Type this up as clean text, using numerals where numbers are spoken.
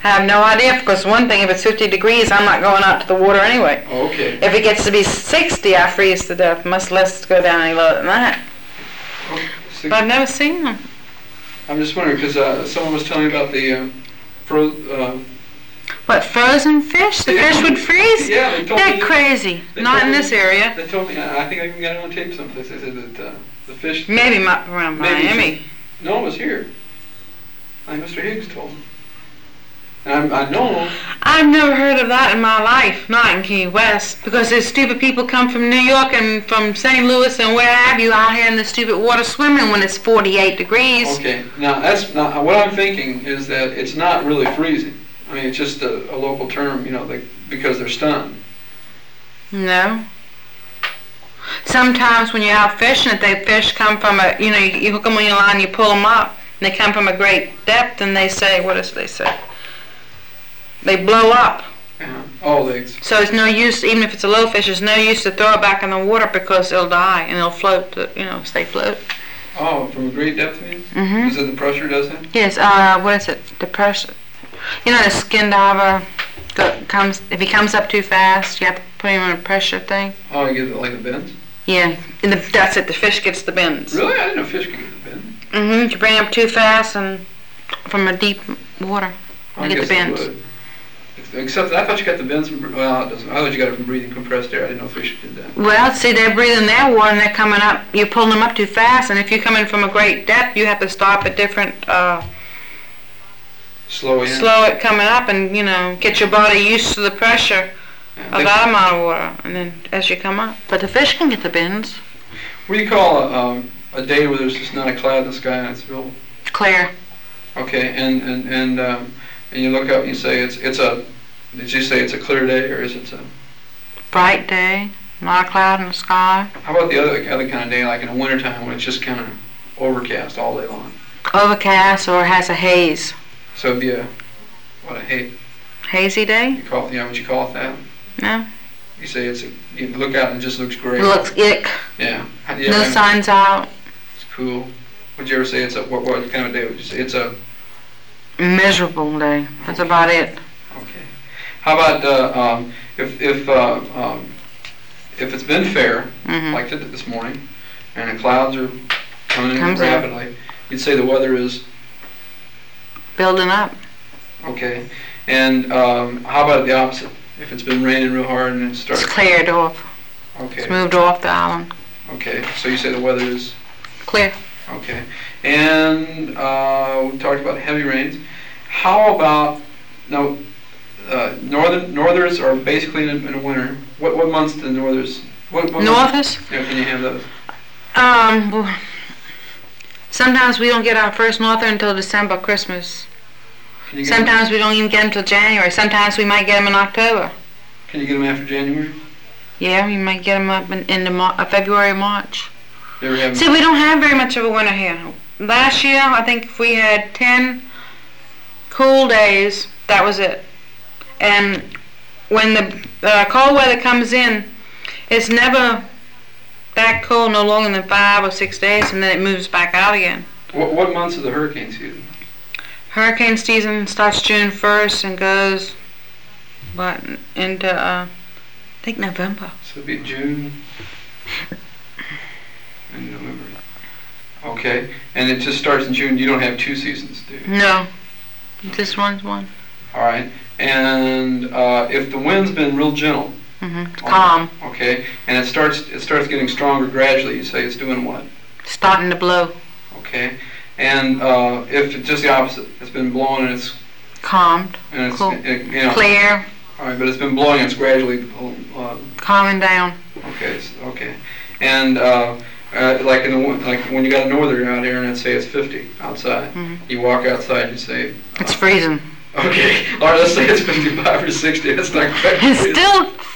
I have no idea, because one thing, if it's 50 degrees, I'm not going out to the water anyway. Oh, okay. If it gets to be 60, I freeze to death. Much less go down any lower than that. Oh, But I've never seen them. I'm just wondering, because someone was telling me about the What, frozen fish? The fish would freeze? Yeah, they told They're me. Crazy. Not in this area. They told me, I think I even got it on tape someplace. They said that the fish... Maybe around Miami. No, it was here. I think Mr. Higgs told me. And I know... I've never heard of that in my life, not in Key West, because there's stupid people come from New York and from St. Louis and where have you out here in the stupid water swimming when it's 48 degrees. Okay, now what I'm thinking is that it's not really freezing. I mean, it's just a local term, you know, because they're stunned. No. Sometimes when you're out fishing, if they fish come from you hook them on your line, you pull them up, and they come from a great depth, and they say, what does they say? They blow up. Yeah. Oh, So it's no use, even if it's a little fish, it's no use to throw it back in the water because it'll die and it'll float, stay float. Oh, from a great depth, you mean? Mm-hmm. Is it the pressure does that? Yes, what is it? The pressure. You know, the skin diver if he comes up too fast, you have to put him on a pressure thing. Oh, you get it like the bends? Yeah, and that's it, the fish gets the bends. Really? I didn't know fish could get the bends. Mm-hmm, you bring him up too fast and from a deep water, you get the bends. Except I thought you got the bends from, well, it doesn't. I thought you got it from breathing compressed air. I didn't know fish did that. Well, see, they're breathing their water and they're coming up. You're pulling them up too fast, and if you're coming from a great depth, you have to stop at different. Slow it coming up, and get your body used to the pressure of that amount of water, and then as you come up. But the fish can get the bends. What do you call a day where there's just not a cloud in the sky and it's real clear? Okay, and you look up and you say did you say it's a clear day, or is it a bright day, not a cloud in the sky? How about the other kind of day, like in the wintertime when it's just kind of overcast all day long? Overcast or has a haze. So it'd be a hazy day? Would you call it that? No. You say you look out and it just looks great. It looks ick. Yeah. No signs out. It's cool. Would you ever say what kind of day would you say? It's a miserable day. That's about it. Okay. How about if it's been fair, like this morning, and the clouds are coming in rapidly, you'd say the weather is building up. Okay. And how about the opposite? If it's been raining real hard and it's cleared off. Okay. It's moved off the island. Okay. So you say the weather is clear. Okay. And we talked about heavy rains. How about northers are basically in a winter. What months do the northers? Northers? Yeah, can you have those? Well, sometimes we don't get our first norther until December, Christmas. Sometimes we don't even get them until January. Sometimes we might get them in October. Can you get them after January? Yeah, you might get them up in February, March. See, we don't have very much of a winter here. Last year, I think if we had 10 cool days, that was it. And when the cold weather comes in, it's never that cold, no longer than 5 or 6 days, and then it moves back out again. What months of the hurricane season? Hurricane season starts June 1st and goes into I think November. So it'd be June and November. Okay, and it just starts in June. You don't have 2 seasons, do you? No, just one. All right, and if the wind's been real gentle, calm. Okay, and it starts getting stronger gradually. You say it's doing what? Starting to blow. Okay, and if it's just the opposite, it's been blowing and it's calmed. And it's cool. Clear. All right, but it's been blowing and it's gradually calming down. Okay, and like when you got a norther out here and let's say it's 50 outside, you walk outside and you say it's freezing. Okay, all right, let's say it's 55 or 60. That's not quite. It's still